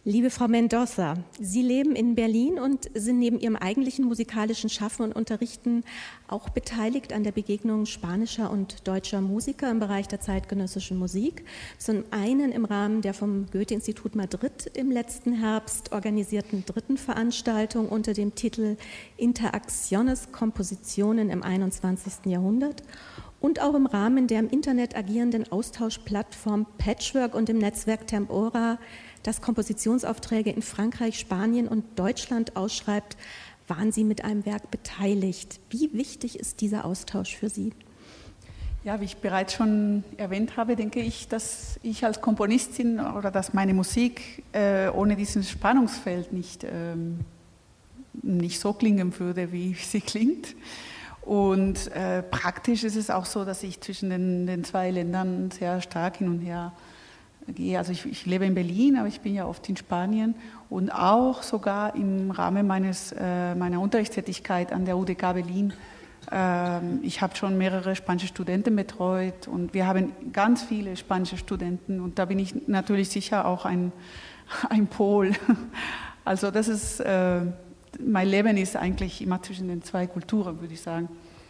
Liebe Frau Mendoza, Sie leben in Berlin und sind neben Ihrem eigentlichen musikalischen Schaffen und Unterrichten auch beteiligt an der Begegnung spanischer und deutscher Musiker im Bereich der zeitgenössischen Musik. Zum einen im Rahmen der vom Goethe-Institut Madrid im letzten Herbst organisierten 3. Veranstaltung unter dem Titel Interacciones Kompositionen im 21. Jahrhundert und auch im Rahmen der im Internet agierenden Austauschplattform Patchwork und im Netzwerk Tempora, das Kompositionsaufträge in Frankreich, Spanien und Deutschland ausschreibt, waren Sie mit einem Werk beteiligt. Wie wichtig ist dieser Austausch für Sie? Ja, wie ich bereits schon erwähnt habe, denke ich, dass ich als Komponistin oder dass meine Musik ohne dieses Spannungsfeld nicht so klingen würde, wie sie klingt. Und praktisch ist es auch so, dass ich zwischen den zwei Ländern sehr stark hin und her gehe. Also ich lebe in Berlin, aber ich bin ja oft in Spanien und auch sogar im Rahmen meiner Unterrichtstätigkeit an der UDK Berlin. Ich habe schon mehrere spanische Studenten betreut und wir haben ganz viele spanische Studenten und da bin ich natürlich sicher auch ein Pol. Also das ist, mein Leben ist eigentlich immer zwischen den zwei Kulturen, würde ich sagen.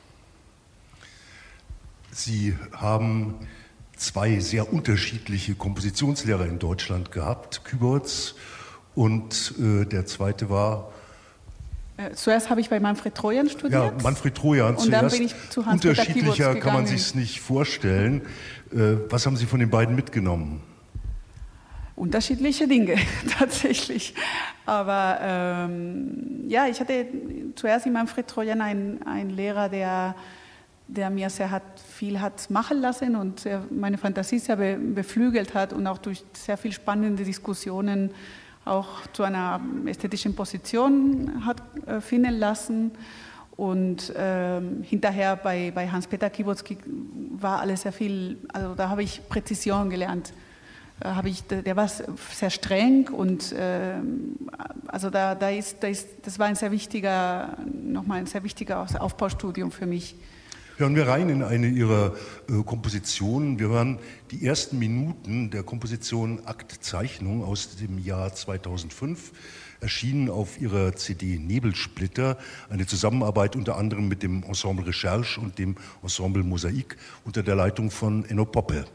Sie haben 2 sehr unterschiedliche Kompositionslehrer in Deutschland gehabt, Küberts und der zweite war... Zuerst habe ich bei Manfred Trojan studiert. Ja, Manfred Trojan und dann bin ich zu Hans-Peter Küberts unterschiedlicher kann man sich nicht vorstellen. Was haben Sie von den beiden mitgenommen? Unterschiedliche Dinge, tatsächlich. Aber ja, ich hatte zuerst in Manfred Trojan einen Lehrer, der mir sehr viel hat machen lassen und meine Fantasie sehr beflügelt hat und auch durch sehr viel spannende Diskussionen auch zu einer ästhetischen Position hat finden lassen. Und hinterher bei Hans-Peter Küberts war alles sehr viel, also da habe ich Präzision gelernt. Der war sehr streng und also das war nochmal ein sehr wichtiger Aufbaustudium für mich. Hören wir rein in eine Ihrer Kompositionen. Wir hören die ersten Minuten der Komposition Aktzeichnung aus dem Jahr 2005, erschienen auf Ihrer CD Nebelsplitter, eine Zusammenarbeit unter anderem mit dem Ensemble Recherche und dem Ensemble Mosaik unter der Leitung von Enno Poppe.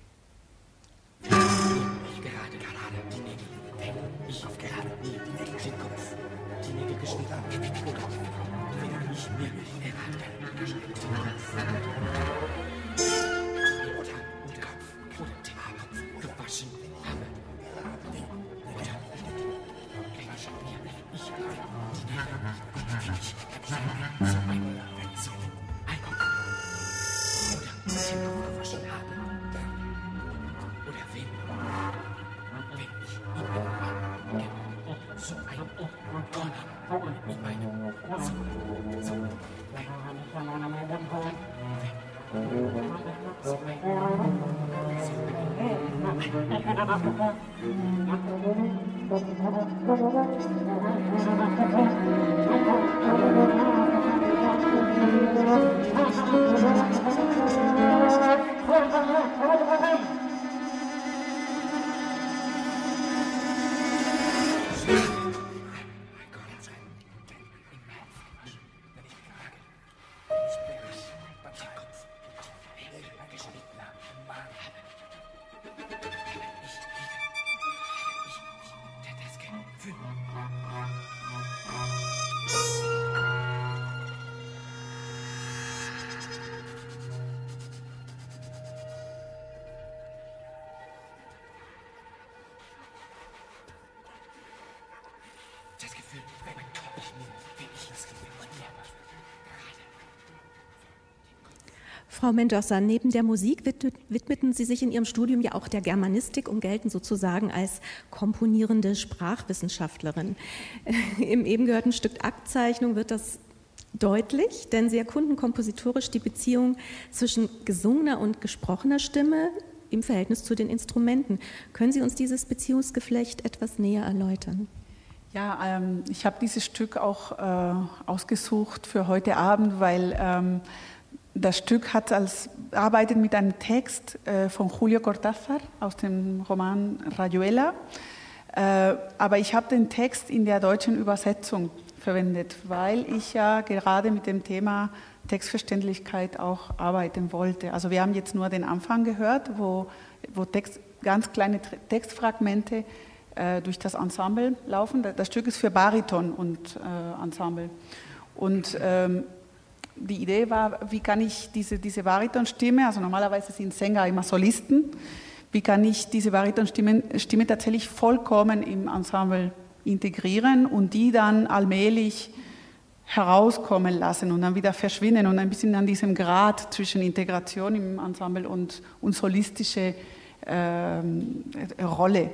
Frau Mendoza, neben der Musik widmeten Sie sich in Ihrem Studium ja auch der Germanistik und gelten sozusagen als komponierende Sprachwissenschaftlerin. Im eben gehörten Stück Aktzeichnung wird das deutlich, denn Sie erkunden kompositorisch die Beziehung zwischen gesungener und gesprochener Stimme im Verhältnis zu den Instrumenten. Können Sie uns dieses Beziehungsgeflecht etwas näher erläutern? Ja, ich habe dieses Stück auch ausgesucht für heute Abend, weil das Stück arbeitet mit einem Text von Julio Cortázar aus dem Roman Rayuela. Aber ich habe den Text in der deutschen Übersetzung verwendet, weil ich ja gerade mit dem Thema Textverständlichkeit auch arbeiten wollte. Also wir haben jetzt nur den Anfang gehört, wo ganz kleine Textfragmente durch das Ensemble laufen. Das Stück ist für Bariton und Ensemble. Und die Idee war, wie kann ich diese Baritonstimme, also normalerweise sind Sänger immer Solisten, wie kann ich diese Baritonstimme tatsächlich vollkommen im Ensemble integrieren und die dann allmählich herauskommen lassen und dann wieder verschwinden und ein bisschen an diesem Grad zwischen Integration im Ensemble und solistische Rolle.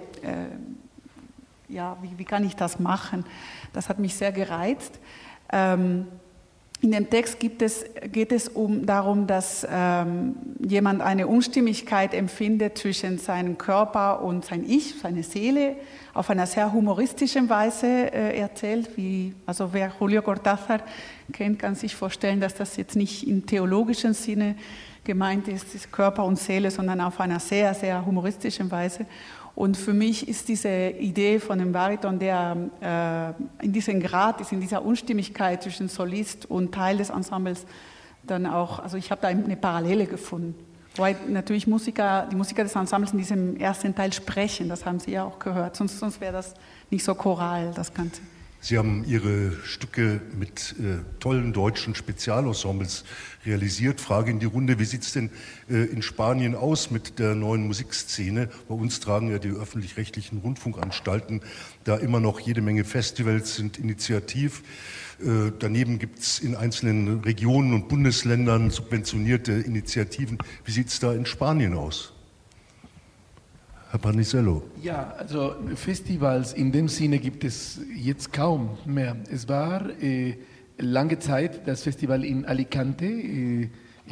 Wie kann ich das machen? Das hat mich sehr gereizt. In dem Text geht es darum, dass jemand eine Unstimmigkeit empfindet zwischen seinem Körper und sein Ich, seine Seele, auf einer sehr humoristischen Weise erzählt. Also wer Julio Cortázar kennt, kann sich vorstellen, dass das jetzt nicht im theologischen Sinne gemeint ist Körper und Seele, sondern auf einer sehr, sehr humoristischen Weise. Und für mich ist diese Idee von dem Bariton, der in diesem Grad ist, in dieser Unstimmigkeit zwischen Solist und Teil des Ensembles, dann auch, also ich habe da eine Parallele gefunden. Wobei natürlich die Musiker des Ensembles in diesem ersten Teil sprechen, das haben Sie ja auch gehört, sonst wäre das nicht so choral, das Ganze. Sie haben Ihre Stücke mit tollen deutschen Spezialensembles realisiert. Frage in die Runde, wie sieht es denn in Spanien aus mit der neuen Musikszene? Bei uns tragen ja die öffentlich-rechtlichen Rundfunkanstalten da immer noch jede Menge Festivals, sind initiativ. Daneben gibt es in einzelnen Regionen und Bundesländern subventionierte Initiativen. Wie sieht es da in Spanien aus? Herr Panisello. Ja, also Festivals in dem Sinne gibt es jetzt kaum mehr. Es war lange Zeit das Festival in Alicante, in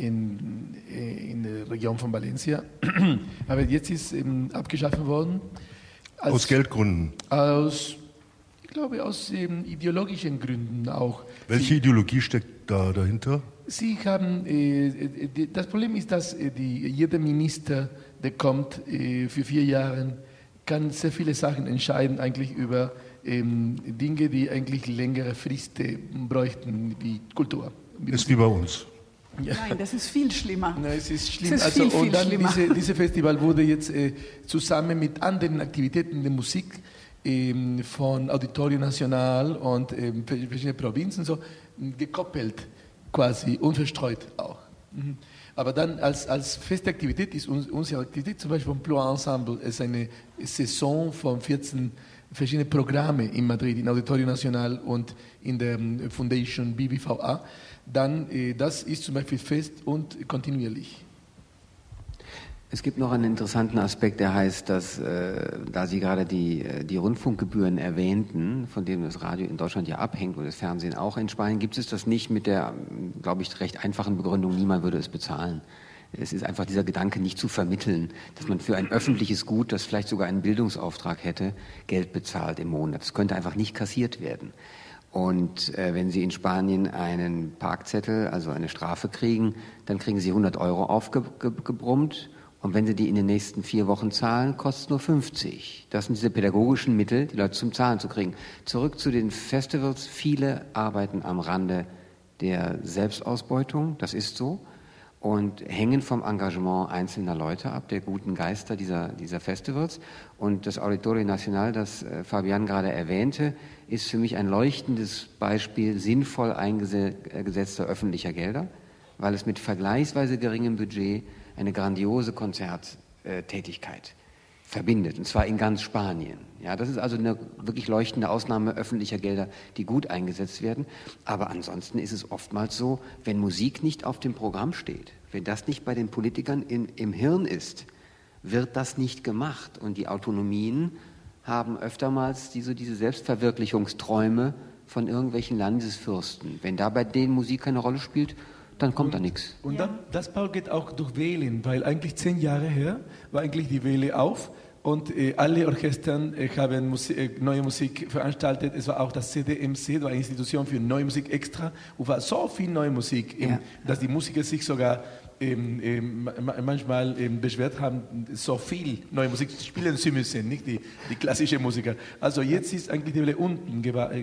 der Region von Valencia, aber jetzt ist abgeschafft worden. Aus Geldgründen? Ich glaube, aus ideologischen Gründen auch. Welche Ideologie steckt da dahinter? Sie haben, das Problem ist, dass jeder Minister, der kommt für 4 Jahre, kann sehr viele Sachen entscheiden, eigentlich über Dinge, die eigentlich längere Fristen bräuchten, wie Kultur. Ist wie bei uns. Ja. Nein, das ist viel schlimmer. Nein, es ist schlimm. Und dann dieses Festival wurde jetzt zusammen mit anderen Aktivitäten der Musik von Auditorio Nacional und verschiedenen Provinzen so gekoppelt, quasi unverstreut auch. Aber dann als feste Aktivität ist unsere Aktivität, zum Beispiel vom Ploa Ensemble, ist eine Saison von 14 verschiedenen Programmen in Madrid, in Auditorio Nacional und in der Foundation BBVA. Dann, das ist zum Beispiel fest und kontinuierlich. Es gibt noch einen interessanten Aspekt, der heißt, dass, da Sie gerade die Rundfunkgebühren erwähnten, von denen das Radio in Deutschland ja abhängt und das Fernsehen auch, in Spanien gibt es das nicht mit der, glaube ich, recht einfachen Begründung, niemand würde es bezahlen. Es ist einfach dieser Gedanke nicht zu vermitteln, dass man für ein öffentliches Gut, das vielleicht sogar einen Bildungsauftrag hätte, Geld bezahlt im Monat. Das könnte einfach nicht kassiert werden. Und wenn Sie in Spanien einen Parkzettel, also eine Strafe kriegen, dann kriegen Sie 100 Euro aufgebrummt. Und wenn Sie die in den nächsten 4 Wochen zahlen, kostet es nur 50. Das sind diese pädagogischen Mittel, die Leute zum Zahlen zu kriegen. Zurück zu den Festivals. Viele arbeiten am Rande der Selbstausbeutung, das ist so, und hängen vom Engagement einzelner Leute ab, der guten Geister dieser Festivals. Und das Auditorio Nacional, das Fabian gerade erwähnte, ist für mich ein leuchtendes Beispiel sinnvoll eingesetzter öffentlicher Gelder, weil es mit vergleichsweise geringem Budget eine grandiose Konzerttätigkeit verbindet, und zwar in ganz Spanien. Ja, das ist also eine wirklich leuchtende Ausnahme öffentlicher Gelder, die gut eingesetzt werden. Aber ansonsten ist es oftmals so, wenn Musik nicht auf dem Programm steht, wenn das nicht bei den Politikern im Hirn ist, wird das nicht gemacht. Und die Autonomien haben öftermals diese Selbstverwirklichungsträume von irgendwelchen Landesfürsten. Wenn da bei denen Musik keine Rolle spielt, dann kommt da nichts. Und dann, das Paul geht auch durch Wählen, weil eigentlich 10 Jahre her war eigentlich die Wähle auf Und alle Orchestern haben neue Musik veranstaltet. Es war auch das CDMC, das war eine Institution für neue Musik extra. Und war so viel neue Musik, dass die Musiker sich sogar manchmal beschwert haben, so viel neue Musik spielen zu müssen, nicht die klassische Musiker. Also jetzt ist eigentlich die Welle unten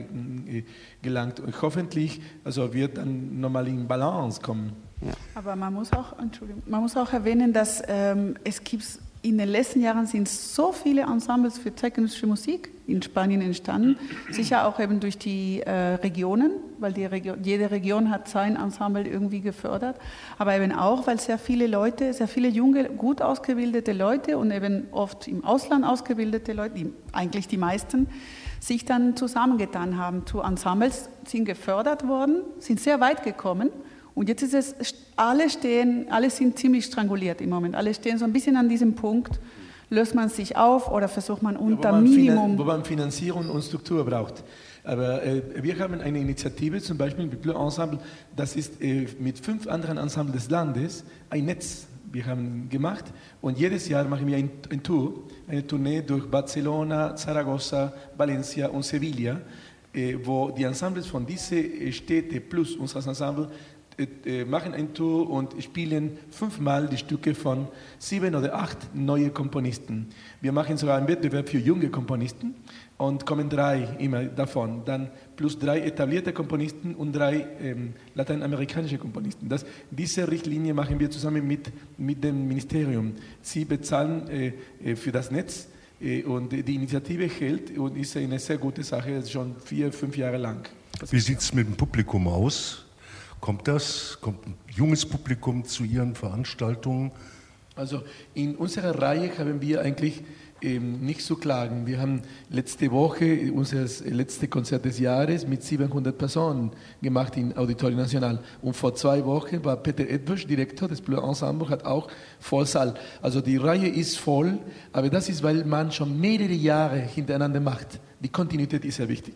gelangt und hoffentlich wird dann nochmal in Balance kommen. Ja. Aber man muss auch erwähnen, dass es gibt in den letzten Jahren sind so viele Ensembles für zeitgenössische Musik in Spanien entstanden, sicher auch eben durch die Regionen, weil jede Region hat sein Ensemble irgendwie gefördert, aber eben auch, weil sehr viele junge, gut ausgebildete Leute und eben oft im Ausland ausgebildete Leute, eigentlich die meisten, sich dann zusammengetan haben zu Ensembles, sind gefördert worden, sind sehr weit gekommen. Und jetzt ist es, alle sind ziemlich stranguliert im Moment. Alle stehen so ein bisschen an diesem Punkt. Löst man sich auf oder versucht man unter Minimum... Wo man Finanzierung und Struktur braucht. Aber wir haben eine Initiative, zum Beispiel mit Bleu Ensemble, das ist mit 5 anderen Ensembles des Landes ein Netz. Wir haben gemacht und jedes Jahr machen wir eine Tournee durch Barcelona, Zaragoza, Valencia und Sevilla, wo die Ensembles von diesen Städten plus unseres Ensembles machen ein Tour und spielen 5-mal die Stücke von 7 oder 8 neue Komponisten. Wir machen sogar einen Wettbewerb für junge Komponisten und kommen 3 immer davon. Dann plus 3 etablierte Komponisten und 3 lateinamerikanische Komponisten. Diese Richtlinie machen wir zusammen mit dem Ministerium. Sie bezahlen für das Netz und die Initiative hält und ist eine sehr gute Sache, schon 4-5 Jahre lang. Wie sieht es mit dem Publikum aus? Kommt ein junges Publikum zu Ihren Veranstaltungen? Also in unserer Reihe haben wir eigentlich nicht zu klagen. Wir haben letzte Woche unser letztes Konzert des Jahres mit 700 Personen gemacht im Auditorium Nacional. Und vor 2 Wochen war Peter Edbusch, Direktor des Bleu Ensemble, hat auch Vollsaal. Also die Reihe ist voll, aber das ist, weil man schon mehrere Jahre hintereinander macht. Die Kontinuität ist sehr wichtig.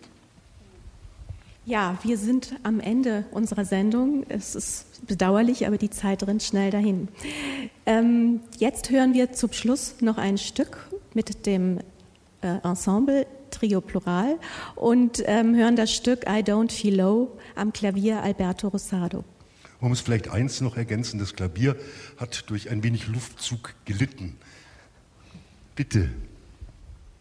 Ja, wir sind am Ende unserer Sendung. Es ist bedauerlich, aber die Zeit rennt schnell dahin. Jetzt hören wir zum Schluss noch ein Stück mit dem Ensemble Trio Plural und hören das Stück I Don't Feel Low am Klavier Alberto Rosado. Man muss vielleicht eins noch ergänzen, das Klavier hat durch ein wenig Luftzug gelitten. Bitte.